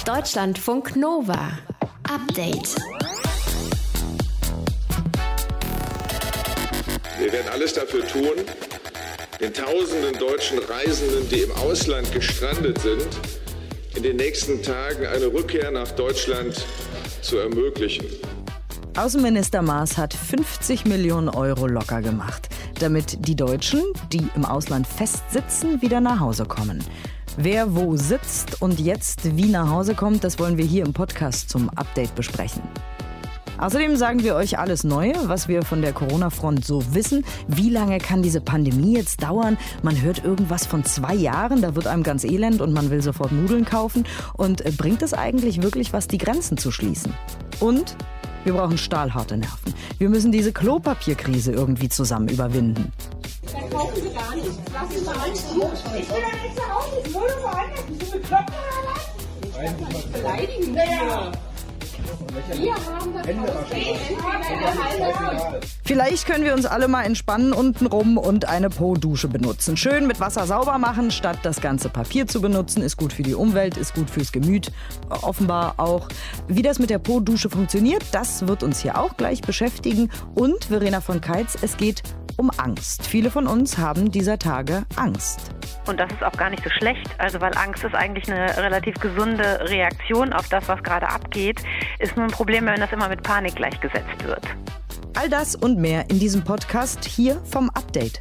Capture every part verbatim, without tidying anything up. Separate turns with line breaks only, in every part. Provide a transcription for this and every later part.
Deutschlandfunk Nova. Update.
Wir werden alles dafür tun, den tausenden deutschen Reisenden, die im Ausland gestrandet sind, in den nächsten Tagen eine Rückkehr nach Deutschland zu ermöglichen.
Außenminister Maas hat fünfzig Millionen Euro locker gemacht, damit die Deutschen, die im Ausland festsitzen, wieder nach Hause kommen. Wer wo sitzt und jetzt wie nach Hause kommt, das wollen wir hier im Podcast zum Update besprechen. Außerdem sagen wir euch alles Neue, was wir von der Corona-Front so wissen. Wie lange kann diese Pandemie jetzt dauern? Man hört irgendwas von zwei Jahren, da wird einem ganz elend und man will sofort Nudeln kaufen. Und bringt es eigentlich wirklich was, die Grenzen zu schließen? Und wir brauchen stahlharte Nerven. Wir müssen diese Klopapierkrise irgendwie zusammen überwinden.
Dann kaufen Sie gar nichts. Lass mich mal alles zu. Ich will da nichts zu Hause. Ich wurde woanders. Bist du bekloppt oder was? Beleidigen wir. Wir haben das.
Vielleicht können wir uns alle mal entspannen untenrum und eine Po-Dusche benutzen. Schön mit Wasser sauber machen, statt das ganze Papier zu benutzen. Ist gut für die Umwelt, ist gut fürs Gemüt. Offenbar auch. Wie das mit der Po-Dusche funktioniert, das wird uns hier auch gleich beschäftigen. Und Verena von Keitz, es geht um Angst. Viele von uns haben dieser Tage Angst.
Und das ist auch gar nicht so schlecht, also weil Angst ist eigentlich eine relativ gesunde Reaktion auf das, was gerade abgeht. Ist nur ein Problem, wenn das immer mit Panik gleichgesetzt wird.
All das und mehr in diesem Podcast hier vom Update.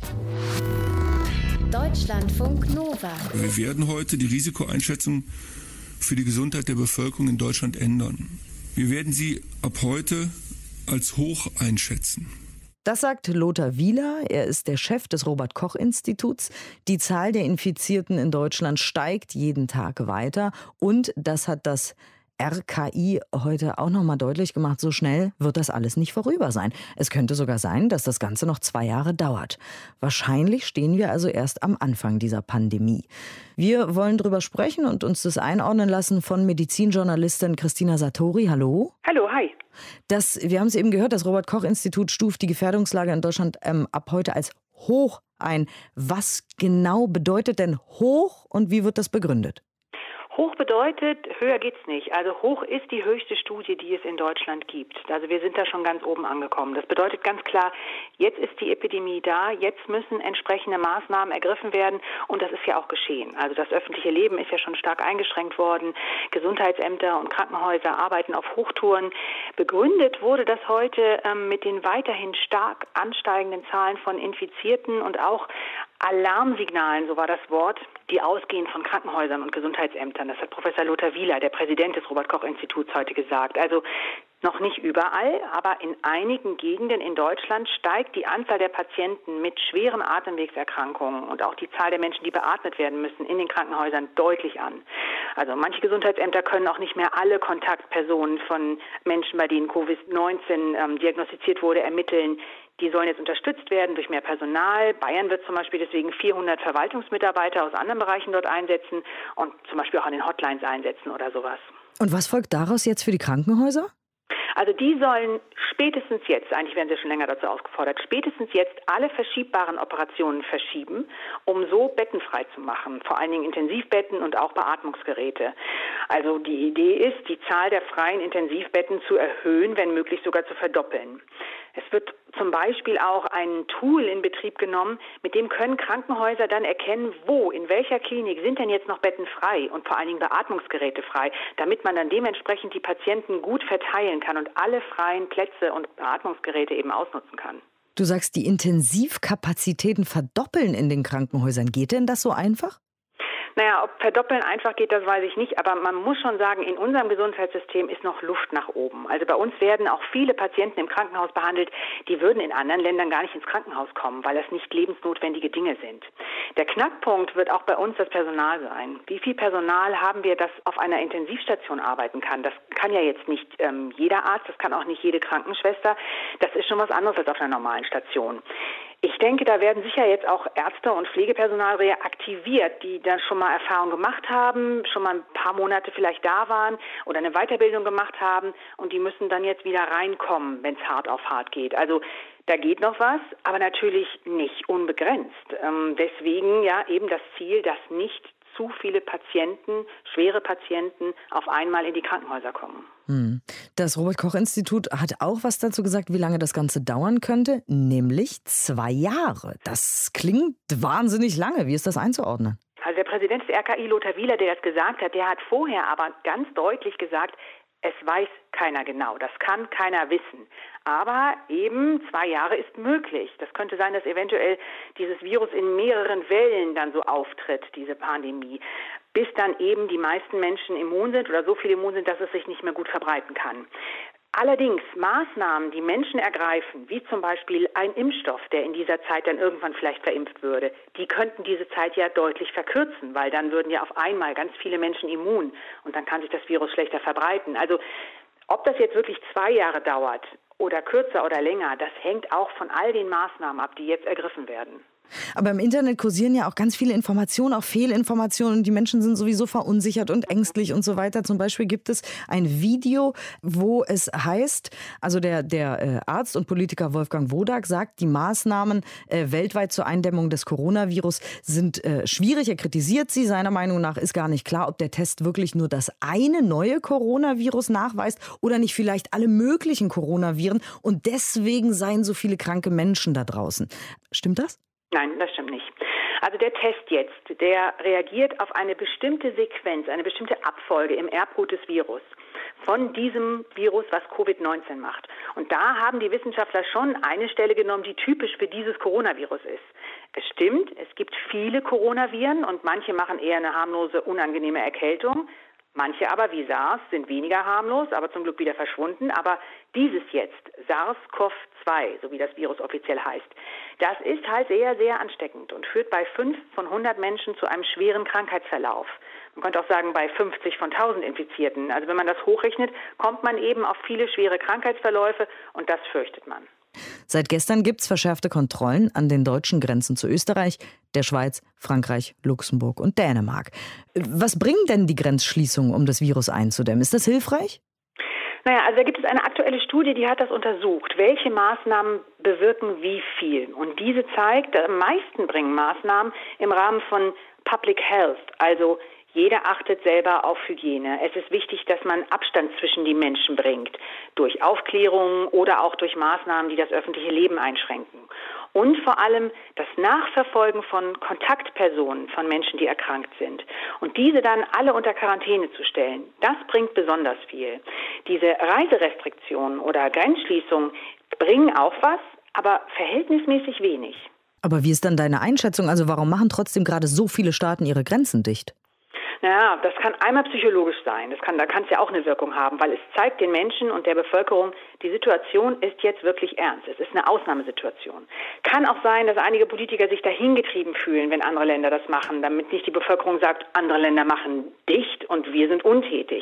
Deutschlandfunk Nova.
Wir werden heute die Risikoeinschätzung für die Gesundheit der Bevölkerung in Deutschland ändern. Wir werden sie ab heute als hoch einschätzen.
Das sagt Lothar Wieler. Er ist der Chef des Robert-Koch-Instituts. Die Zahl der Infizierten in Deutschland steigt jeden Tag weiter. Und das hat das R K I heute auch noch mal deutlich gemacht. So schnell wird das alles nicht vorüber sein. Es könnte sogar sein, dass das Ganze noch zwei Jahre dauert. Wahrscheinlich stehen wir also erst am Anfang dieser Pandemie. Wir wollen drüber sprechen und uns das einordnen lassen von Medizinjournalistin Christina Satori. Hallo.
Hallo, hi.
Das, wir haben es eben gehört, das Robert-Koch-Institut stuft die Gefährdungslage in Deutschland ähm, ab heute als hoch ein. Was genau bedeutet denn hoch und wie wird das begründet?
Hoch bedeutet, höher geht's nicht. Also hoch ist die höchste Studie, die es in Deutschland gibt. Also wir sind da schon ganz oben angekommen. Das bedeutet ganz klar, jetzt ist die Epidemie da, jetzt müssen entsprechende Maßnahmen ergriffen werden und das ist ja auch geschehen. Also das öffentliche Leben ist ja schon stark eingeschränkt worden. Gesundheitsämter und Krankenhäuser arbeiten auf Hochtouren. Begründet wurde das heute ähm, mit den weiterhin stark ansteigenden Zahlen von Infizierten und auch Alarmsignalen, so war das Wort, die ausgehen von Krankenhäusern und Gesundheitsämtern. Das hat Professor Lothar Wieler, der Präsident des Robert-Koch-Instituts, heute gesagt. Also noch nicht überall, aber in einigen Gegenden in Deutschland steigt die Anzahl der Patienten mit schweren Atemwegserkrankungen und auch die Zahl der Menschen, die beatmet werden müssen, in den Krankenhäusern deutlich an. Also manche Gesundheitsämter können auch nicht mehr alle Kontaktpersonen von Menschen, bei denen Covid neunzehn ähm, diagnostiziert wurde, ermitteln. Die sollen jetzt unterstützt werden durch mehr Personal. Bayern wird zum Beispiel deswegen vierhundert Verwaltungsmitarbeiter aus anderen Bereichen dort einsetzen und zum Beispiel auch an den Hotlines einsetzen oder sowas.
Und was folgt daraus jetzt für die Krankenhäuser?
Also die sollen spätestens jetzt, eigentlich werden sie schon länger dazu aufgefordert, spätestens jetzt alle verschiebbaren Operationen verschieben, um so Betten frei zu machen, vor allen Dingen Intensivbetten und auch Beatmungsgeräte. Also die Idee ist, die Zahl der freien Intensivbetten zu erhöhen, wenn möglich sogar zu verdoppeln. Es wird zum Beispiel auch ein Tool in Betrieb genommen, mit dem können Krankenhäuser dann erkennen, wo, in welcher Klinik sind denn jetzt noch Betten frei und vor allen Dingen Beatmungsgeräte frei, damit man dann dementsprechend die Patienten gut verteilen kann und alle freien Plätze und Beatmungsgeräte eben ausnutzen kann.
Du sagst, die Intensivkapazitäten verdoppeln in den Krankenhäusern. Geht denn das so einfach?
Naja, ob verdoppeln einfach geht, das weiß ich nicht. Aber man muss schon sagen, in unserem Gesundheitssystem ist noch Luft nach oben. Also bei uns werden auch viele Patienten im Krankenhaus behandelt, die würden in anderen Ländern gar nicht ins Krankenhaus kommen, weil das nicht lebensnotwendige Dinge sind. Der Knackpunkt wird auch bei uns das Personal sein. Wie viel Personal haben wir, das auf einer Intensivstation arbeiten kann? Das kann ja jetzt nicht ähm, jeder Arzt, das kann auch nicht jede Krankenschwester. Das ist schon was anderes als auf einer normalen Station. Ich denke, da werden sicher jetzt auch Ärzte und Pflegepersonal reaktiviert, die dann schon mal Erfahrung gemacht haben, schon mal ein paar Monate vielleicht da waren oder eine Weiterbildung gemacht haben und die müssen dann jetzt wieder reinkommen, wenn es hart auf hart geht. Also da geht noch was, aber natürlich nicht unbegrenzt. Ähm, deswegen ja eben das Ziel, das nicht zu viele Patienten, schwere Patienten auf einmal in die Krankenhäuser kommen.
Das Robert-Koch-Institut hat auch was dazu gesagt, wie lange das Ganze dauern könnte, nämlich zwei Jahre. Das klingt wahnsinnig lange. Wie ist das einzuordnen?
Also der Präsident des R K I, Lothar Wieler, der das gesagt hat, der hat vorher aber ganz deutlich gesagt, es weiß keiner genau, das kann keiner wissen. Aber eben zwei Jahre ist möglich. Das könnte sein, dass eventuell dieses Virus in mehreren Wellen dann so auftritt, diese Pandemie, bis dann eben die meisten Menschen immun sind oder so viele immun sind, dass es sich nicht mehr gut verbreiten kann. Allerdings Maßnahmen, die Menschen ergreifen, wie zum Beispiel ein Impfstoff, der in dieser Zeit dann irgendwann vielleicht verimpft würde, die könnten diese Zeit ja deutlich verkürzen, weil dann würden ja auf einmal ganz viele Menschen immun und dann kann sich das Virus schlechter verbreiten. Also ob das jetzt wirklich zwei Jahre dauert oder kürzer oder länger, das hängt auch von all den Maßnahmen ab, die jetzt ergriffen werden.
Aber im Internet kursieren ja auch ganz viele Informationen, auch Fehlinformationen. Die Menschen sind sowieso verunsichert und ängstlich und so weiter. Zum Beispiel gibt es ein Video, wo es heißt, also der, der Arzt und Politiker Wolfgang Wodak sagt, die Maßnahmen äh, weltweit zur Eindämmung des Coronavirus sind äh, schwierig. Er kritisiert sie. Seiner Meinung nach ist gar nicht klar, ob der Test wirklich nur das eine neue Coronavirus nachweist oder nicht vielleicht alle möglichen Coronaviren. Und deswegen seien so viele kranke Menschen da draußen. Stimmt das?
Nein, das stimmt nicht. Also der Test jetzt, der reagiert auf eine bestimmte Sequenz, eine bestimmte Abfolge im Erbgut des Virus von diesem Virus, was Covid neunzehn macht. Und da haben die Wissenschaftler schon eine Stelle genommen, die typisch für dieses Coronavirus ist. Es stimmt, es gibt viele Coronaviren und manche machen eher eine harmlose, unangenehme Erkältung. Manche aber, wie SARS, sind weniger harmlos, aber zum Glück wieder verschwunden. Aber dieses jetzt, SARS-CoV zwei, so wie das Virus offiziell heißt, das ist halt sehr, sehr ansteckend und führt bei fünf von hundert Menschen zu einem schweren Krankheitsverlauf. Man könnte auch sagen, bei fünfzig von tausend Infizierten. Also wenn man das hochrechnet, kommt man eben auf viele schwere Krankheitsverläufe und das fürchtet man.
Seit gestern gibt es verschärfte Kontrollen an den deutschen Grenzen zu Österreich, der Schweiz, Frankreich, Luxemburg und Dänemark. Was bringen denn die Grenzschließungen, um das Virus einzudämmen? Ist das hilfreich?
Naja, also da gibt es eine aktuelle Studie, die hat das untersucht. Welche Maßnahmen bewirken wie viel? Und diese zeigt, am meisten bringen Maßnahmen im Rahmen von Public Health, also jeder achtet selber auf Hygiene. Es ist wichtig, dass man Abstand zwischen die Menschen bringt, durch Aufklärung oder auch durch Maßnahmen, die das öffentliche Leben einschränken. Und vor allem das Nachverfolgen von Kontaktpersonen von Menschen, die erkrankt sind. Und diese dann alle unter Quarantäne zu stellen, das bringt besonders viel. Diese Reiserestriktionen oder Grenzschließungen bringen auch was, aber verhältnismäßig wenig.
Aber wie ist dann deine Einschätzung? Also warum machen trotzdem gerade so viele Staaten ihre Grenzen dicht?
Naja, das kann einmal psychologisch sein. Das kann, da kann es ja auch eine Wirkung haben, weil es zeigt den Menschen und der Bevölkerung, die Situation ist jetzt wirklich ernst. Es ist eine Ausnahmesituation. Kann auch sein, dass einige Politiker sich dahingetrieben fühlen, wenn andere Länder das machen, damit nicht die Bevölkerung sagt, andere Länder machen dicht und wir sind untätig.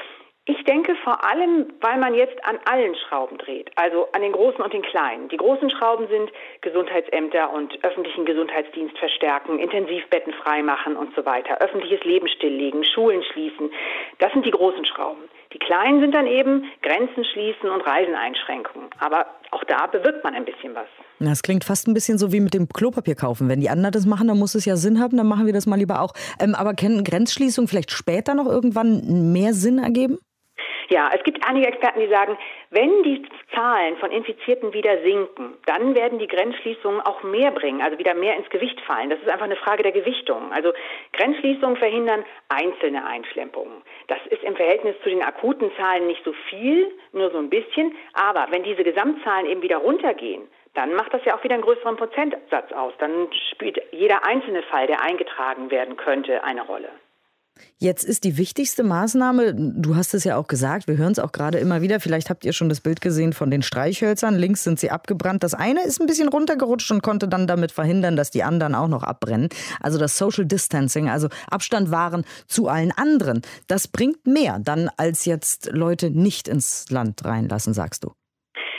Ich denke vor allem, weil man jetzt an allen Schrauben dreht, also an den großen und den kleinen. Die großen Schrauben sind Gesundheitsämter und öffentlichen Gesundheitsdienst verstärken, Intensivbetten freimachen und so weiter, öffentliches Leben stilllegen, Schulen schließen. Das sind die großen Schrauben. Die kleinen sind dann eben Grenzen schließen und Reiseneinschränkungen. Aber auch da bewirkt man ein bisschen was.
Das klingt fast ein bisschen so wie mit dem Klopapier kaufen. Wenn die anderen das machen, dann muss es ja Sinn haben, dann machen wir das mal lieber auch. Ähm, aber können Grenzschließungen vielleicht später noch irgendwann mehr Sinn ergeben?
Ja, es gibt einige Experten, die sagen, wenn die Zahlen von Infizierten wieder sinken, dann werden die Grenzschließungen auch mehr bringen, also wieder mehr ins Gewicht fallen. Das ist einfach eine Frage der Gewichtung. Also Grenzschließungen verhindern einzelne Einschleppungen. Das ist im Verhältnis zu den akuten Zahlen nicht so viel, nur so ein bisschen. Aber wenn diese Gesamtzahlen eben wieder runtergehen, dann macht das ja auch wieder einen größeren Prozentsatz aus. Dann spielt jeder einzelne Fall, der eingetragen werden könnte, eine Rolle.
Jetzt ist die wichtigste Maßnahme, du hast es ja auch gesagt, wir hören es auch gerade immer wieder, vielleicht habt ihr schon das Bild gesehen von den Streichhölzern, links sind sie abgebrannt. Das eine ist ein bisschen runtergerutscht und konnte dann damit verhindern, dass die anderen auch noch abbrennen. Also das Social Distancing, also Abstand wahren zu allen anderen, das bringt mehr dann, als jetzt Leute nicht ins Land reinlassen, sagst du.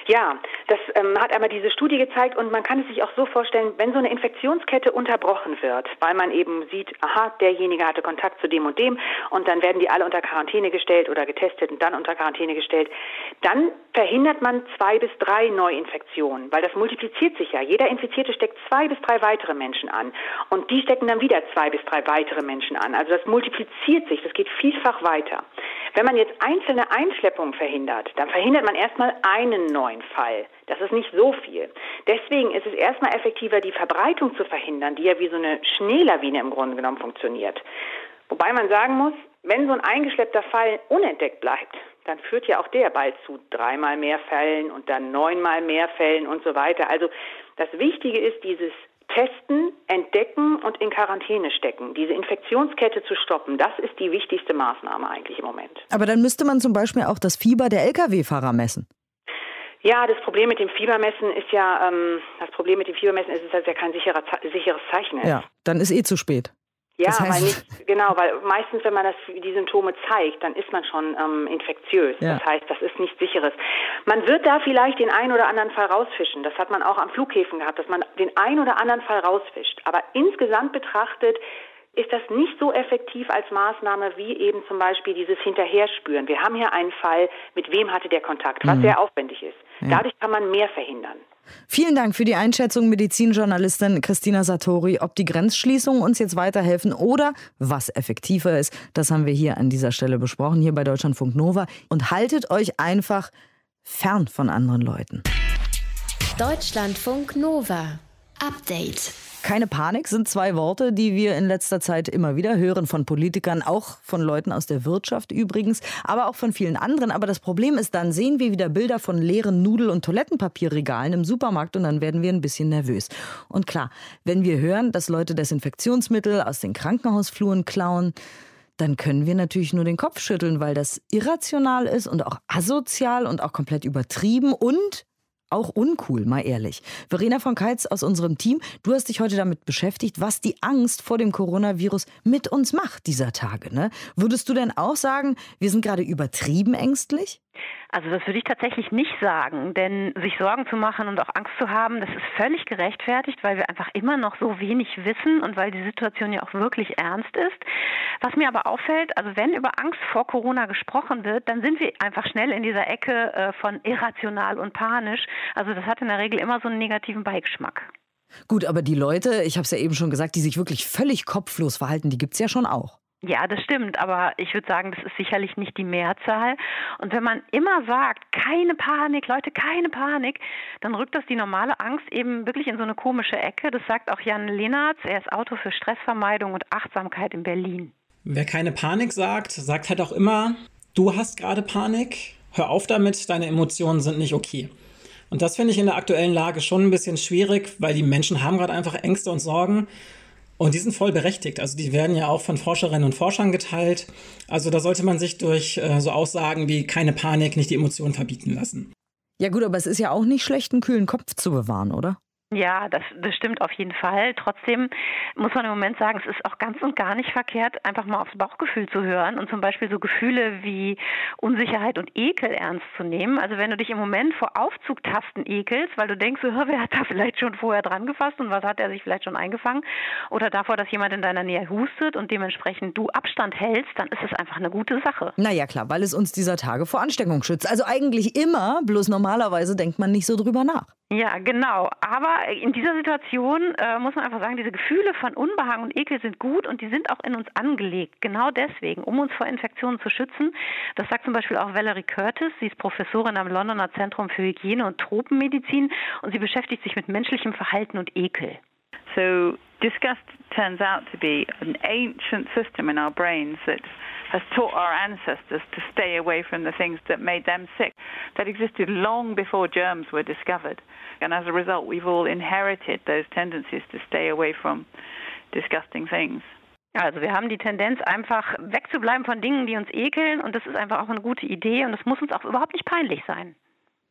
Ja, das ähm, hat einmal diese Studie gezeigt und man kann es sich auch so vorstellen, wenn so eine Infektionskette unterbrochen wird, weil man eben sieht, aha, derjenige hatte Kontakt zu dem und dem und dann werden die alle unter Quarantäne gestellt oder getestet und dann unter Quarantäne gestellt, dann verhindert man zwei bis drei Neuinfektionen, weil das multipliziert sich ja. Jeder Infizierte steckt zwei bis drei weitere Menschen an und die stecken dann wieder zwei bis drei weitere Menschen an. Also das multipliziert sich, das geht vielfach weiter. Wenn man jetzt einzelne Einschleppungen verhindert, dann verhindert man erstmal einen neuen Fall. Das ist nicht so viel. Deswegen ist es erstmal effektiver, die Verbreitung zu verhindern, die ja wie so eine Schneelawine im Grunde genommen funktioniert. Wobei man sagen muss, wenn so ein eingeschleppter Fall unentdeckt bleibt, dann führt ja auch der bald zu dreimal mehr Fällen und dann neunmal mehr Fällen und so weiter. Also das Wichtige ist dieses Testen, entdecken und in Quarantäne stecken. Diese Infektionskette zu stoppen, das ist die wichtigste Maßnahme eigentlich im Moment.
Aber dann müsste man zum Beispiel auch das Fieber der L K W-Fahrer messen.
Ja, das Problem mit dem Fiebermessen ist ja, ähm, das Problem mit dem Fiebermessen ist, dass es ja kein sicherer, sicheres Zeichen ist.
Ja, dann ist eh zu spät.
Ja,
das heißt,
weil nicht, genau, weil meistens, wenn man das, die Symptome zeigt, dann ist man schon ähm, infektiös. Ja. Das heißt, das ist nichts Sicheres. Man wird da vielleicht den einen oder anderen Fall rausfischen. Das hat man auch am Flughäfen gehabt, dass man den einen oder anderen Fall rausfischt. Aber insgesamt betrachtet ist das nicht so effektiv als Maßnahme wie eben zum Beispiel dieses Hinterherspüren. Wir haben hier einen Fall, mit wem hatte der Kontakt, was mhm. sehr aufwendig ist. Ja. Dadurch kann man mehr verhindern.
Vielen Dank für die Einschätzung, Medizinjournalistin Christina Sartori. Ob die Grenzschließungen uns jetzt weiterhelfen oder was effektiver ist, das haben wir hier an dieser Stelle besprochen, hier bei Deutschlandfunk Nova. Und haltet euch einfach fern von anderen Leuten.
Deutschlandfunk Nova. Update.
Keine Panik sind zwei Worte, die wir in letzter Zeit immer wieder hören von Politikern, auch von Leuten aus der Wirtschaft übrigens, aber auch von vielen anderen. Aber das Problem ist, dann sehen wir wieder Bilder von leeren Nudel- und Toilettenpapierregalen im Supermarkt und dann werden wir ein bisschen nervös. Und klar, wenn wir hören, dass Leute Desinfektionsmittel aus den Krankenhausfluren klauen, dann können wir natürlich nur den Kopf schütteln, weil das irrational ist und auch asozial und auch komplett übertrieben und auch uncool, mal ehrlich. Verena von Keitz aus unserem Team, du hast dich heute damit beschäftigt, was die Angst vor dem Coronavirus mit uns macht dieser Tage, ne? Würdest du denn auch sagen, wir sind gerade übertrieben ängstlich?
Also das würde ich tatsächlich nicht sagen, denn sich Sorgen zu machen und auch Angst zu haben, das ist völlig gerechtfertigt, weil wir einfach immer noch so wenig wissen und weil die Situation ja auch wirklich ernst ist. Was mir aber auffällt, also wenn über Angst vor Corona gesprochen wird, dann sind wir einfach schnell in dieser Ecke äh, von irrational und panisch. Also das hat in der Regel immer so einen negativen Beigeschmack.
Gut, aber die Leute, ich habe es ja eben schon gesagt, die sich wirklich völlig kopflos verhalten, die gibt's ja schon auch.
Ja, das stimmt, aber ich würde sagen, das ist sicherlich nicht die Mehrzahl. Und wenn man immer sagt, keine Panik, Leute, keine Panik, dann rückt das die normale Angst eben wirklich in so eine komische Ecke. Das sagt auch Jan Lehnertz, er ist Autor für Stressvermeidung und Achtsamkeit in Berlin.
Wer keine Panik sagt, sagt halt auch immer, du hast gerade Panik, hör auf damit, deine Emotionen sind nicht okay. Und das finde ich in der aktuellen Lage schon ein bisschen schwierig, weil die Menschen haben gerade einfach Ängste und Sorgen. Und die sind voll berechtigt. Also die werden ja auch von Forscherinnen und Forschern geteilt. Also da sollte man sich durch äh, so Aussagen wie keine Panik nicht die Emotionen verbieten lassen.
Ja gut, aber es ist ja auch nicht schlecht, einen kühlen Kopf zu bewahren, oder?
Ja, das, das stimmt auf jeden Fall. Trotzdem muss man im Moment sagen, es ist auch ganz und gar nicht verkehrt, einfach mal aufs Bauchgefühl zu hören und zum Beispiel so Gefühle wie Unsicherheit und Ekel ernst zu nehmen. Also wenn du dich im Moment vor Aufzugtasten ekelst, weil du denkst, so, wer hat da vielleicht schon vorher dran gefasst und was hat er sich vielleicht schon eingefangen, oder davor, dass jemand in deiner Nähe hustet und dementsprechend du Abstand hältst, dann ist es einfach eine gute Sache.
Naja klar, weil es uns dieser Tage vor Ansteckung schützt. Also eigentlich immer, bloß normalerweise denkt man nicht so drüber nach.
Ja, genau. Aber in dieser Situation äh, muss man einfach sagen, diese Gefühle von Unbehagen und Ekel sind gut und die sind auch in uns angelegt. Genau deswegen, um uns vor Infektionen zu schützen. Das sagt zum Beispiel auch Valerie Curtis. Sie ist Professorin am Londoner Zentrum für Hygiene und Tropenmedizin und sie beschäftigt sich mit menschlichem Verhalten und Ekel.
So disgust turns out to be an ancient system in our brains that has taught our ancestors to stay away from the things that made them sick. That existed long before germs were discovered. And as a result, we've all inherited those tendencies to stay away from disgusting things.
Also wir haben die Tendenz, einfach wegzubleiben von Dingen, die uns ekeln. Und das ist einfach auch eine gute Idee. Und das muss uns auch überhaupt nicht peinlich sein.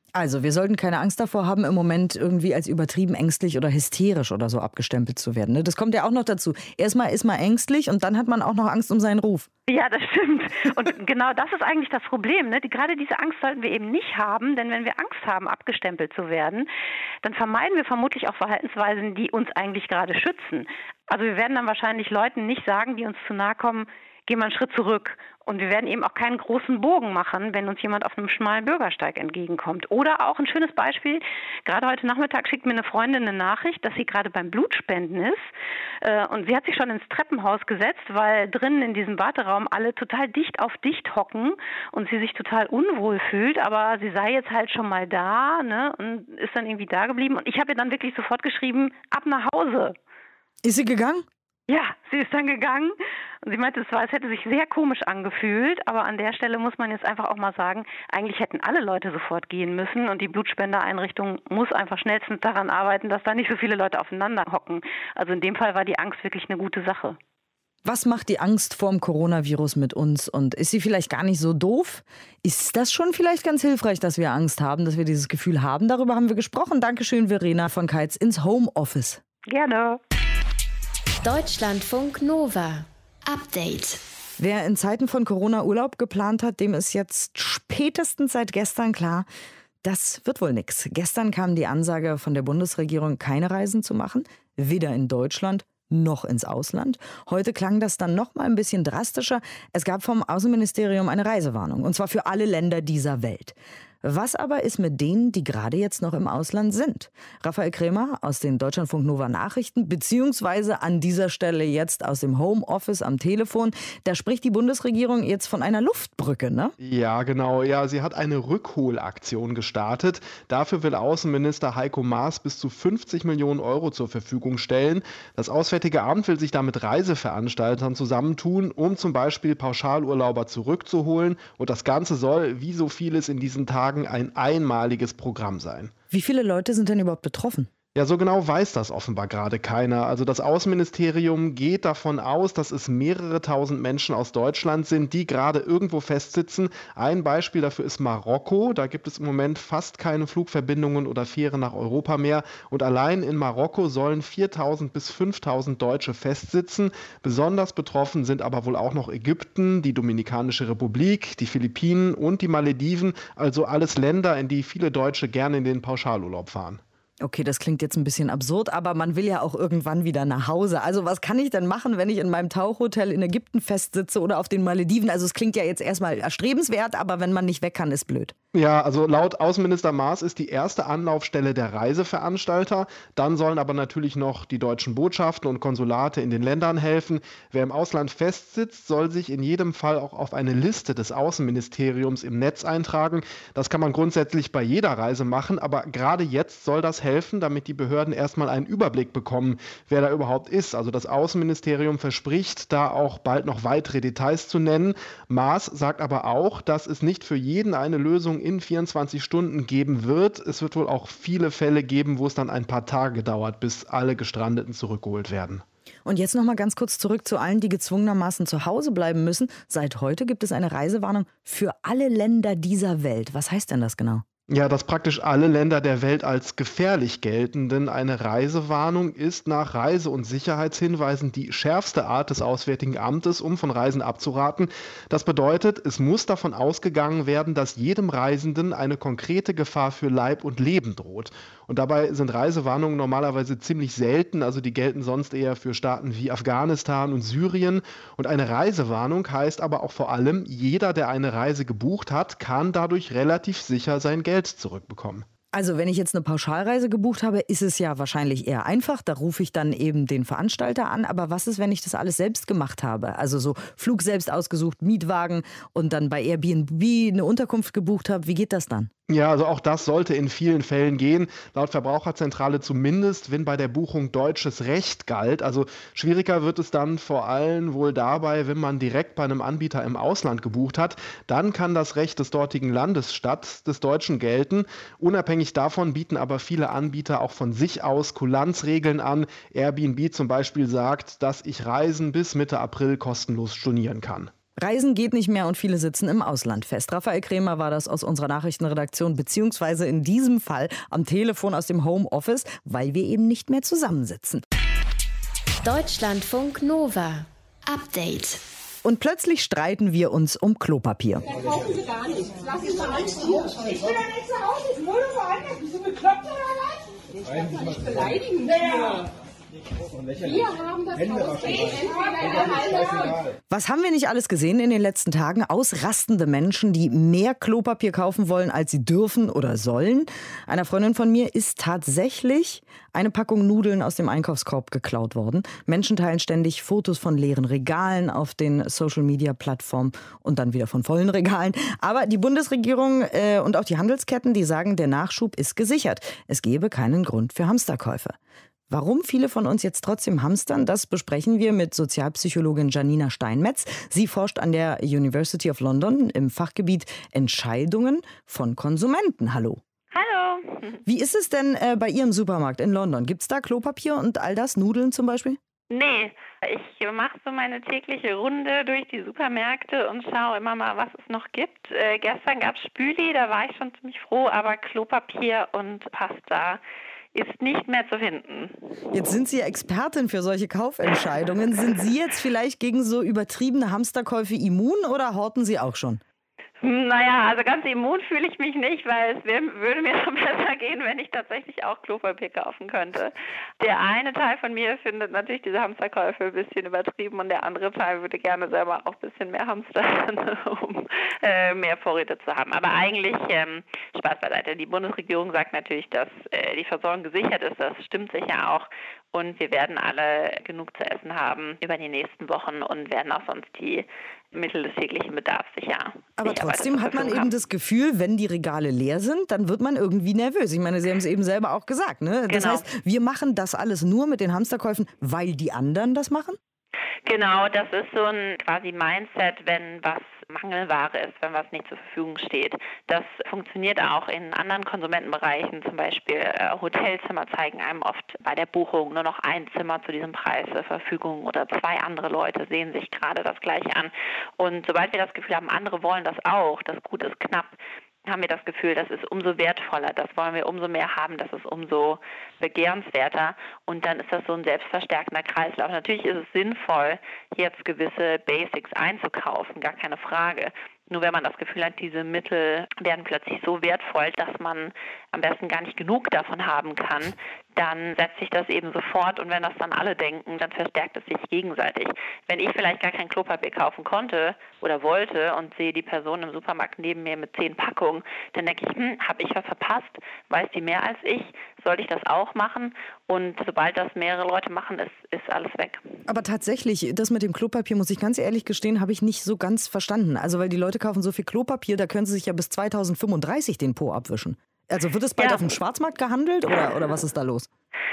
Also, wir sollten keine Angst davor haben, im Moment irgendwie als übertrieben ängstlich oder hysterisch oder so abgestempelt zu werden. Ne? Das kommt ja auch noch dazu. Erstmal ist man ängstlich und dann hat man auch noch Angst um seinen Ruf.
Ja, das stimmt. Und genau das ist eigentlich das Problem. Ne? Die, gerade diese Angst sollten wir eben nicht haben, denn wenn wir Angst haben, abgestempelt zu werden, dann vermeiden wir vermutlich auch Verhaltensweisen, die uns eigentlich gerade schützen. Also wir werden dann wahrscheinlich Leuten nicht sagen, die uns zu nahe kommen, geh mal einen Schritt zurück. Und wir werden eben auch keinen großen Bogen machen, wenn uns jemand auf einem schmalen Bürgersteig entgegenkommt. Oder auch ein schönes Beispiel, gerade heute Nachmittag schickt mir eine Freundin eine Nachricht, dass sie gerade beim Blutspenden ist. Und sie hat sich schon ins Treppenhaus gesetzt, weil drinnen in diesem Warteraum alle total dicht auf dicht hocken und sie sich total unwohl fühlt. Aber sie sei jetzt halt schon mal da, ne, und ist dann irgendwie da geblieben. Und ich habe ihr dann wirklich sofort geschrieben, ab nach Hause.
Ist sie gegangen?
Ja, sie ist dann gegangen und sie meinte, es war, es hätte sich sehr komisch angefühlt, aber an der Stelle muss man jetzt einfach auch mal sagen, eigentlich hätten alle Leute sofort gehen müssen und die Blutspendereinrichtung muss einfach schnellstens daran arbeiten, dass da nicht so viele Leute aufeinander hocken. Also in dem Fall war die Angst wirklich eine gute Sache.
Was macht die Angst vorm Coronavirus mit uns und ist sie vielleicht gar nicht so doof? Ist das schon vielleicht ganz hilfreich, dass wir Angst haben, dass wir dieses Gefühl haben? Darüber haben wir gesprochen. Dankeschön, Verena von Keitz ins Homeoffice.
Gerne.
Deutschlandfunk Nova. Update.
Wer in Zeiten von Corona Urlaub geplant hat, dem ist jetzt spätestens seit gestern klar, das wird wohl nix. Gestern kam die Ansage von der Bundesregierung, keine Reisen zu machen, weder in Deutschland noch ins Ausland. Heute klang das dann noch mal ein bisschen drastischer. Es gab vom Außenministerium eine Reisewarnung, und zwar für alle Länder dieser Welt. Was aber ist mit denen, die gerade jetzt noch im Ausland sind? Raphael Krämer aus den Deutschlandfunk Nova Nachrichten, beziehungsweise an dieser Stelle jetzt aus dem Homeoffice am Telefon. Da spricht die Bundesregierung jetzt von einer Luftbrücke, ne?
Ja, genau. Ja, sie hat eine Rückholaktion gestartet. Dafür will Außenminister Heiko Maas bis zu fünfzig Millionen Euro zur Verfügung stellen. Das Auswärtige Amt will sich da mit Reiseveranstaltern zusammentun, um zum Beispiel Pauschalurlauber zurückzuholen. Und das Ganze soll, wie so vieles in diesen Tagen, ein einmaliges Programm sein.
Wie viele Leute sind denn überhaupt betroffen?
Ja, so genau weiß das offenbar gerade keiner. Also das Außenministerium geht davon aus, dass es mehrere tausend Menschen aus Deutschland sind, die gerade irgendwo festsitzen. Ein Beispiel dafür ist Marokko. Da gibt es im Moment fast keine Flugverbindungen oder Fähren nach Europa mehr. Und allein in Marokko sollen viertausend bis fünftausend Deutsche festsitzen. Besonders betroffen sind aber wohl auch noch Ägypten, die Dominikanische Republik, die Philippinen und die Malediven. Also alles Länder, in die viele Deutsche gerne in den Pauschalurlaub fahren.
Okay, das klingt jetzt ein bisschen absurd, aber man will ja auch irgendwann wieder nach Hause. Also was kann ich denn machen, wenn ich in meinem Tauchhotel in Ägypten festsitze oder auf den Malediven? Also es klingt ja jetzt erstmal erstrebenswert, aber wenn man nicht weg kann, ist blöd.
Ja, also laut Außenminister Maas ist die erste Anlaufstelle der Reiseveranstalter. Dann sollen aber natürlich noch die deutschen Botschaften und Konsulate in den Ländern helfen. Wer im Ausland festsitzt, soll sich in jedem Fall auch auf eine Liste des Außenministeriums im Netz eintragen. Das kann man grundsätzlich bei jeder Reise machen, aber gerade jetzt soll das helfen, damit die Behörden erstmal einen Überblick bekommen, wer da überhaupt ist. Also das Außenministerium verspricht, da auch bald noch weitere Details zu nennen. Maas sagt aber auch, dass es nicht für jeden eine Lösung in vierundzwanzig Stunden geben wird. Es wird wohl auch viele Fälle geben, wo es dann ein paar Tage dauert, bis alle Gestrandeten zurückgeholt werden.
Und jetzt noch mal ganz kurz zurück zu allen, die gezwungenermaßen zu Hause bleiben müssen. Seit heute gibt es eine Reisewarnung für alle Länder dieser Welt. Was heißt denn das genau?
Ja, dass praktisch alle Länder der Welt als gefährlich gelten, denn eine Reisewarnung ist nach Reise- und Sicherheitshinweisen die schärfste Art des Auswärtigen Amtes, um von Reisen abzuraten. Das bedeutet, es muss davon ausgegangen werden, dass jedem Reisenden eine konkrete Gefahr für Leib und Leben droht. Und dabei sind Reisewarnungen normalerweise ziemlich selten, also die gelten sonst eher für Staaten wie Afghanistan und Syrien. Und eine Reisewarnung heißt aber auch vor allem, jeder, der eine Reise gebucht hat, kann dadurch relativ sicher sein Geld zurückbekommen.
Also wenn ich jetzt eine Pauschalreise gebucht habe, ist es ja wahrscheinlich eher einfach. Da rufe ich dann eben den Veranstalter an. Aber was ist, wenn ich das alles selbst gemacht habe? Also so Flug selbst ausgesucht, Mietwagen und dann bei Airbnb eine Unterkunft gebucht habe. Wie geht das dann?
Ja, also auch das sollte in vielen Fällen gehen, laut Verbraucherzentrale zumindest, wenn bei der Buchung deutsches Recht galt. Also schwieriger wird es dann vor allem wohl dabei, wenn man direkt bei einem Anbieter im Ausland gebucht hat. Dann kann das Recht des dortigen Landes statt des deutschen gelten. Unabhängig davon bieten aber viele Anbieter auch von sich aus Kulanzregeln an. Airbnb zum Beispiel sagt, dass ich Reisen bis Mitte April kostenlos stornieren kann.
Reisen geht nicht mehr und viele sitzen im Ausland fest. Raphael Krämer war das aus unserer Nachrichtenredaktion, beziehungsweise in diesem Fall am Telefon aus dem Homeoffice, weil wir eben nicht mehr zusammensitzen.
Deutschlandfunk Nova. Update.
Und plötzlich streiten wir uns um Klopapier.
Da kaufen Sie gar nichts. Lass ich mal alles hier. Ich bin ja nicht zu Hause, ich muss woanders. Bist du bekloppt oder was? Ich kann doch nicht beleidigen. Ja. Wir haben das Haus
Was haben wir nicht alles gesehen in den letzten Tagen? Ausrastende Menschen, die mehr Klopapier kaufen wollen, als sie dürfen oder sollen. Einer Freundin von mir ist tatsächlich eine Packung Nudeln aus dem Einkaufskorb geklaut worden. Menschen teilen ständig Fotos von leeren Regalen auf den Social-Media-Plattformen und dann wieder von vollen Regalen. Aber die Bundesregierung äh, und auch die Handelsketten, die sagen, der Nachschub ist gesichert. Es gebe keinen Grund für Hamsterkäufe. Warum viele von uns jetzt trotzdem hamstern, das besprechen wir mit Sozialpsychologin Janina Steinmetz. Sie forscht an der University of London im Fachgebiet Entscheidungen von Konsumenten. Hallo.
Hallo.
Wie ist es denn äh, bei Ihrem Supermarkt in London? Gibt es da Klopapier und all das, Nudeln zum Beispiel?
Nee, ich mache so meine tägliche Runde durch die Supermärkte und schaue immer mal, was es noch gibt. Äh, gestern gab es Spüli, da war ich schon ziemlich froh, aber Klopapier und Pasta ist nicht mehr zu finden.
Jetzt sind Sie ja Expertin für solche Kaufentscheidungen. Sind Sie jetzt vielleicht gegen so übertriebene Hamsterkäufe immun oder horten Sie auch schon?
Naja, also ganz immun fühle ich mich nicht, weil es wär, würde mir schon besser gehen, wenn ich tatsächlich auch Klopapier kaufen könnte. Der eine Teil von mir findet natürlich diese Hamsterkäufe ein bisschen übertrieben und der andere Teil würde gerne selber auch ein bisschen mehr hamstern, um äh, mehr Vorräte zu haben. Aber eigentlich, ähm, Spaß beiseite, die Bundesregierung sagt natürlich, dass äh, die Versorgung gesichert ist. Das stimmt sicher auch. Und wir werden alle genug zu essen haben über die nächsten Wochen und werden auch sonst die Mittel des täglichen Bedarfs sicher.
Aber trotzdem hat man eben das Gefühl, wenn die Regale leer sind, dann wird man irgendwie nervös. Ich meine, Sie haben es eben selber auch gesagt, ne? Das
genau.
heißt, wir machen das alles nur mit den Hamsterkäufen, weil die anderen das machen?
Genau, das ist so ein quasi Mindset, wenn was Mangelware ist, wenn was nicht zur Verfügung steht. Das funktioniert auch in anderen Konsumentenbereichen, zum Beispiel äh, Hotelzimmer zeigen einem oft bei der Buchung nur noch ein Zimmer zu diesem Preis zur Verfügung oder zwei andere Leute sehen sich gerade das Gleiche an. Und sobald wir das Gefühl haben, andere wollen das auch, das Gut ist knapp, haben wir das Gefühl, das ist umso wertvoller, das wollen wir umso mehr haben, das ist umso begehrenswerter und dann ist das so ein selbstverstärkender Kreislauf. Natürlich ist es sinnvoll, jetzt gewisse Basics einzukaufen, gar keine Frage. Nur wenn man das Gefühl hat, diese Mittel werden plötzlich so wertvoll, dass man am besten gar nicht genug davon haben kann, dann setzt sich das eben sofort und wenn das dann alle denken, dann verstärkt es sich gegenseitig. Wenn ich vielleicht gar kein Klopapier kaufen konnte oder wollte und sehe die Person im Supermarkt neben mir mit zehn Packungen, dann denke ich, hm, habe ich was verpasst? Weiß die mehr als ich? Sollte ich das auch machen? Und sobald das mehrere Leute machen, ist, ist alles weg.
Aber tatsächlich, das mit dem Klopapier, muss ich ganz ehrlich gestehen, habe ich nicht so ganz verstanden. Also weil die Leute kaufen so viel Klopapier, da können sie sich ja bis zweitausendfünfunddreißig den Po abwischen. Also wird es bald
ja.
auf dem Schwarzmarkt gehandelt oder, oder was ist da los?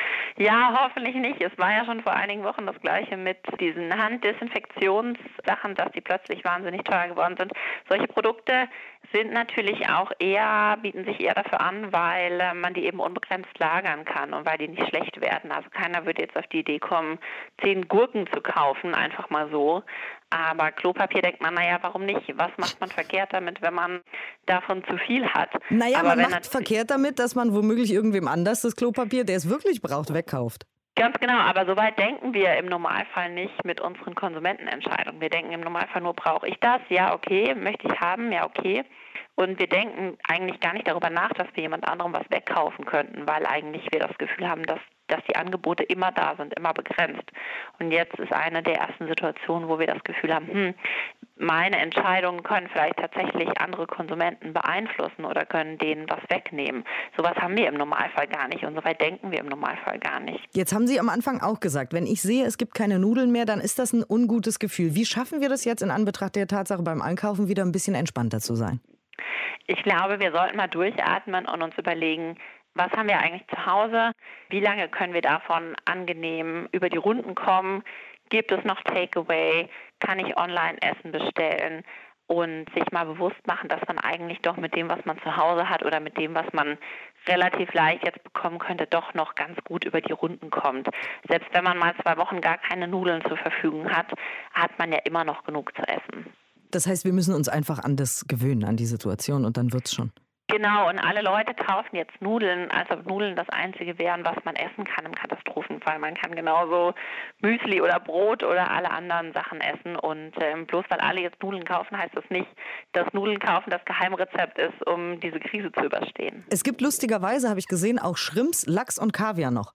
Ja, hoffentlich nicht. Es war ja schon vor einigen Wochen das Gleiche mit diesen Handdesinfektionssachen, dass die plötzlich wahnsinnig teuer geworden sind. Solche Produkte sind natürlich auch eher, bieten sich eher dafür an, weil äh, man die eben unbegrenzt lagern kann und weil die nicht schlecht werden. Also keiner würde jetzt auf die Idee kommen, zehn Gurken zu kaufen, einfach mal so. Aber Klopapier denkt man, naja, warum nicht? Was macht man verkehrt damit, wenn man davon zu viel hat?
Naja,
Aber
man
wenn
macht verkehrt damit, dass man womöglich irgendwem anders das Klopapier, der es wirklich braucht, wegkauft.
Ganz genau, aber soweit denken wir im Normalfall nicht mit unseren Konsumentenentscheidungen. Wir denken im Normalfall nur, brauche ich das? Ja, okay. Möchte ich haben? Ja, okay. Und wir denken eigentlich gar nicht darüber nach, dass wir jemand anderem was wegkaufen könnten, weil eigentlich wir das Gefühl haben, dass, dass die Angebote immer da sind, immer begrenzt. Und jetzt ist eine der ersten Situationen, wo wir das Gefühl haben, hm, meine Entscheidungen können vielleicht tatsächlich andere Konsumenten beeinflussen oder können denen was wegnehmen. Sowas haben wir im Normalfall gar nicht und soweit denken wir im Normalfall gar nicht.
Jetzt haben Sie am Anfang auch gesagt, wenn ich sehe, es gibt keine Nudeln mehr, dann ist das ein ungutes Gefühl. Wie schaffen wir das jetzt in Anbetracht der Tatsache, beim Einkaufen wieder ein bisschen entspannter zu sein?
Ich glaube, wir sollten mal durchatmen und uns überlegen, was haben wir eigentlich zu Hause? Wie lange können wir davon angenehm über die Runden kommen? Gibt es noch Takeaway? Kann ich online Essen bestellen? Und sich mal bewusst machen, dass man eigentlich doch mit dem, was man zu Hause hat oder mit dem, was man relativ leicht jetzt bekommen könnte, doch noch ganz gut über die Runden kommt. Selbst wenn man mal zwei Wochen gar keine Nudeln zur Verfügung hat, hat man ja immer noch genug zu essen.
Das heißt, wir müssen uns einfach an das gewöhnen, an die Situation und dann wird's schon.
Genau, und alle Leute kaufen jetzt Nudeln, als ob Nudeln das Einzige wären, was man essen kann im Katastrophenfall. Man kann genauso Müsli oder Brot oder alle anderen Sachen essen. Und ähm, bloß weil alle jetzt Nudeln kaufen, heißt das nicht, dass Nudeln kaufen das Geheimrezept ist, um diese Krise zu überstehen.
Es gibt lustigerweise, habe ich gesehen, auch Shrimps, Lachs und Kaviar noch.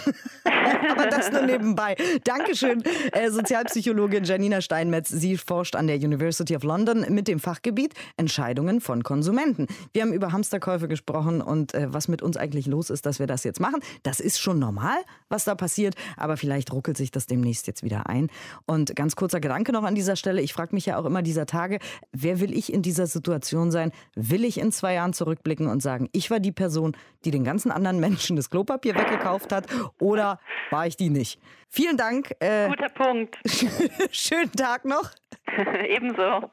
Aber das nur nebenbei. Dankeschön, äh, Sozialpsychologin Janina Steinmetz. Sie forscht an der University of London mit dem Fachgebiet Entscheidungen von Konsumenten. Wir haben über Hamsterkäufe gesprochen und äh, was mit uns eigentlich los ist, dass wir das jetzt machen. Das ist schon normal, was da passiert, aber vielleicht ruckelt sich das demnächst jetzt wieder ein. Und ganz kurzer Gedanke noch an dieser Stelle. Ich frage mich ja auch immer dieser Tage, wer will ich in dieser Situation sein? Will ich in zwei Jahren zurückblicken und sagen, ich war die Person, die den ganzen anderen Menschen das Klopapier weggekauft hat? Oder war ich die nicht? Vielen Dank. Äh,
Guter Punkt.
Schönen Tag noch.
Ebenso.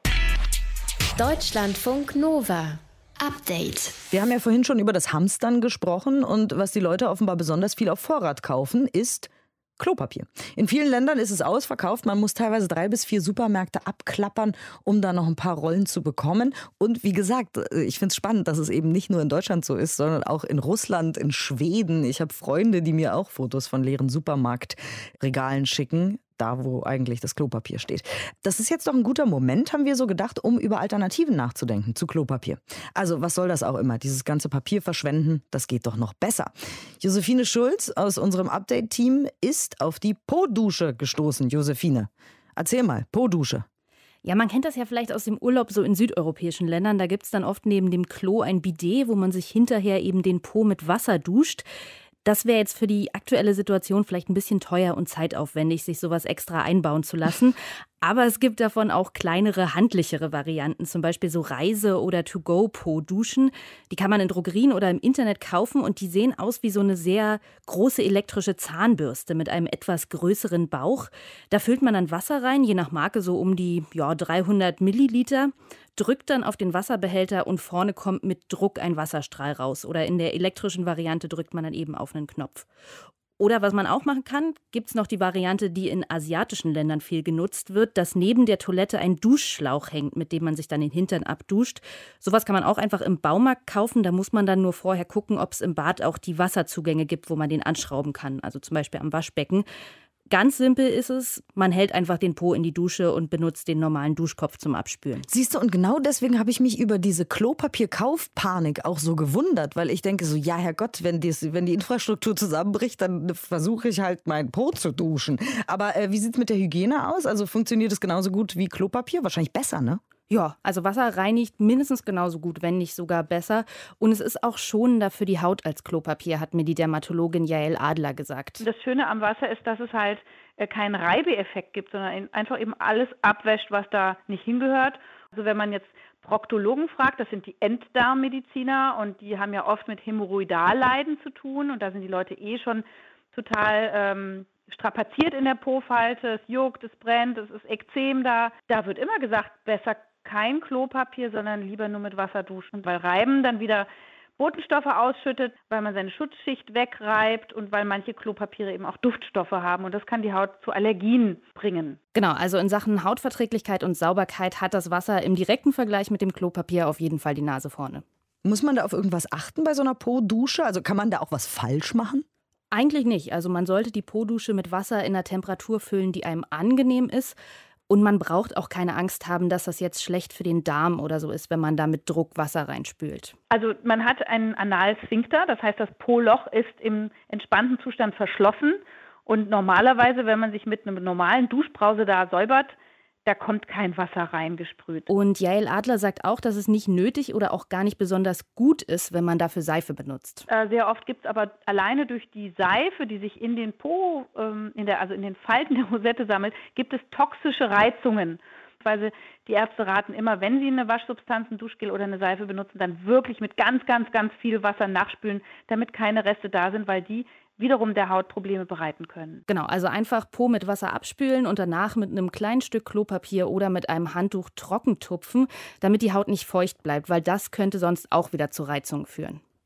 Deutschlandfunk Nova. Update.
Wir haben ja vorhin schon über das Hamstern gesprochen und was die Leute offenbar besonders viel auf Vorrat kaufen, ist Klopapier. In vielen Ländern ist es ausverkauft. Man muss teilweise drei bis vier Supermärkte abklappern, um da noch ein paar Rollen zu bekommen. Und wie gesagt, ich finde es spannend, dass es eben nicht nur in Deutschland so ist, sondern auch in Russland, in Schweden. Ich habe Freunde, die mir auch Fotos von leeren Supermarktregalen schicken. Da, wo eigentlich das Klopapier steht. Das ist jetzt doch ein guter Moment, haben wir so gedacht, um über Alternativen nachzudenken zu Klopapier. Also was soll das auch immer? Dieses ganze Papier verschwenden, das geht doch noch besser. Josephine Schulz aus unserem Update-Team ist auf die Po-Dusche gestoßen. Josephine, erzähl mal, Po-Dusche.
Ja, man kennt das ja vielleicht aus dem Urlaub so in südeuropäischen Ländern. Da gibt es dann oft neben dem Klo ein Bidet, wo man sich hinterher eben den Po mit Wasser duscht. Das wäre jetzt für die aktuelle Situation vielleicht ein bisschen teuer und zeitaufwendig, sich sowas extra einbauen zu lassen. Aber es gibt davon auch kleinere, handlichere Varianten, zum Beispiel so Reise- oder To-Go-Po-Duschen. Die kann man in Drogerien oder im Internet kaufen und die sehen aus wie so eine sehr große elektrische Zahnbürste mit einem etwas größeren Bauch. Da füllt man dann Wasser rein, je nach Marke so um die ja, dreihundert Milliliter, drückt dann auf den Wasserbehälter und vorne kommt mit Druck ein Wasserstrahl raus. Oder in der elektrischen Variante drückt man dann eben auf einen Knopf. Oder was man auch machen kann, gibt es noch die Variante, die in asiatischen Ländern viel genutzt wird, dass neben der Toilette ein Duschschlauch hängt, mit dem man sich dann den Hintern abduscht. Sowas kann man auch einfach im Baumarkt kaufen. Da muss man dann nur vorher gucken, ob es im Bad auch die Wasserzugänge gibt, wo man den anschrauben kann. Also zum Beispiel am Waschbecken. Ganz simpel ist es, man hält einfach den Po in die Dusche und benutzt den normalen Duschkopf zum Abspülen.
Siehst du, und genau deswegen habe ich mich über diese Klopapierkaufpanik auch so gewundert, weil ich denke so, ja Herrgott, wenn die, wenn die Infrastruktur zusammenbricht, dann versuche ich halt meinen Po zu duschen. Aber äh, wie sieht es mit der Hygiene aus? Also funktioniert es genauso gut wie Klopapier? Wahrscheinlich besser, ne?
Ja, also Wasser reinigt mindestens genauso gut, wenn nicht sogar besser. Und es ist auch schonender für die Haut als Klopapier, hat mir die Dermatologin Jael Adler gesagt.
Das Schöne am Wasser ist, dass es halt keinen Reibeeffekt gibt, sondern einfach eben alles abwäscht, was da nicht hingehört. Also wenn man jetzt Proktologen fragt, das sind die Enddarmmediziner und die haben ja oft mit Hämorrhoidalleiden zu tun und da sind die Leute eh schon total ähm, strapaziert in der Po-Falte, es juckt, es brennt, es ist Ekzem da. Da wird immer gesagt, besser kein Klopapier, sondern lieber nur mit Wasser duschen, weil Reiben dann wieder Botenstoffe ausschüttet, weil man seine Schutzschicht wegreibt und weil manche Klopapiere eben auch Duftstoffe haben und das kann die Haut zu Allergien bringen.
Genau, also in Sachen Hautverträglichkeit und Sauberkeit hat das Wasser im direkten Vergleich mit dem Klopapier auf jeden Fall die Nase vorne.
Muss man da auf irgendwas achten bei so einer Po-Dusche? Also kann man da auch was falsch machen?
Eigentlich nicht. Also man sollte die Po-Dusche mit Wasser in einer Temperatur füllen, die einem angenehm ist. Und man braucht auch keine Angst haben, dass das jetzt schlecht für den Darm oder so ist, wenn man da mit Druck Wasser reinspült.
Also man hat einen Analsphinkter, das heißt, das Po-Loch ist im entspannten Zustand verschlossen. Und normalerweise, wenn man sich mit einer normalen Duschbrause da säubert, da kommt kein Wasser reingesprüht.
Und Jael Adler sagt auch, dass es nicht nötig oder auch gar nicht besonders gut ist, wenn man dafür Seife benutzt.
Äh, sehr oft gibt es aber alleine durch die Seife, die sich in den Po, ähm, in der, also in den Falten der Rosette sammelt, gibt es toxische Reizungen. Weil die Ärzte raten immer, wenn sie eine Waschsubstanz, ein Duschgel oder eine Seife benutzen, dann wirklich mit ganz, ganz, ganz viel Wasser nachspülen, damit keine Reste da sind, weil die wiederum der Haut Probleme bereiten können.
Genau, also einfach Po mit Wasser abspülen und danach mit einem kleinen Stück Klopapier oder mit einem Handtuch trocken tupfen, damit die Haut nicht feucht bleibt, weil das könnte sonst auch wieder zu Reizungen führen.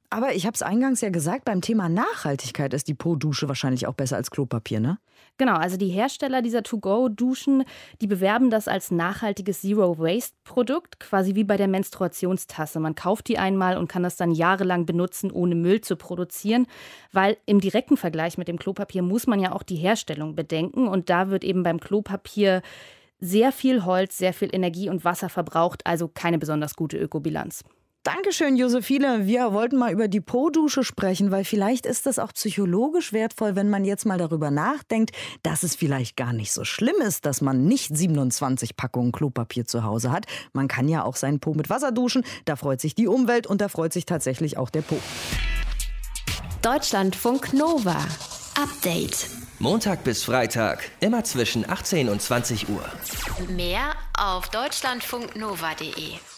Aber ich habe es eingangs ja gesagt, beim Thema Nachhaltigkeit ist die Po-Dusche wahrscheinlich auch besser als Klopapier, ne?
Genau, also die Hersteller dieser To-Go-Duschen, die bewerben das als nachhaltiges Zero-Waste-Produkt, quasi wie bei der Menstruationstasse. Man kauft die einmal und kann das dann jahrelang benutzen, ohne Müll zu produzieren, weil im direkten Vergleich mit dem Klopapier muss man ja auch die Herstellung bedenken und da wird eben beim Klopapier sehr viel Holz, sehr viel Energie und Wasser verbraucht, also keine besonders gute Ökobilanz.
Dankeschön, Josephine. Wir wollten mal über die Po-Dusche sprechen, weil vielleicht ist das auch psychologisch wertvoll, wenn man jetzt mal darüber nachdenkt, dass es vielleicht gar nicht so schlimm ist, dass man nicht siebenundzwanzig Packungen Klopapier zu Hause hat. Man kann ja auch seinen Po mit Wasser duschen. Da freut sich die Umwelt und da freut sich tatsächlich auch der Po.
Deutschlandfunk Nova. Update.
Montag bis Freitag, immer zwischen achtzehn und zwanzig Uhr.
Mehr auf deutschlandfunknova punkt de.